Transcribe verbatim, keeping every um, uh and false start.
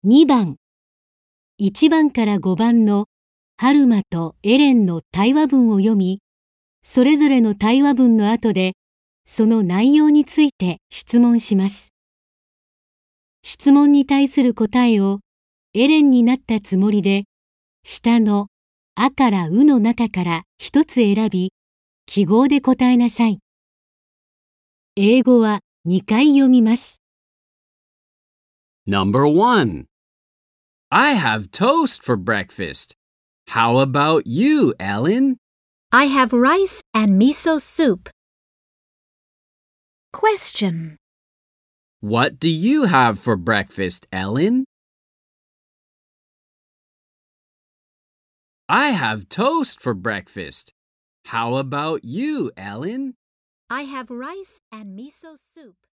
にばん、いちばんからごばんのハルマとエレンの対話文を読み、それぞれの対話文の後で、その内容について質問します。質問に対する答えをエレンになったつもりで、下のあからうの中から一つ選び、記号で答えなさい。英語はにかい読みます。 Number one. I have toast for breakfast. How about you, Ellen? I have rice and miso soup. Question. What do you have for breakfast, Ellen? I have toast for breakfast. How about you, Ellen? I have rice and miso soup.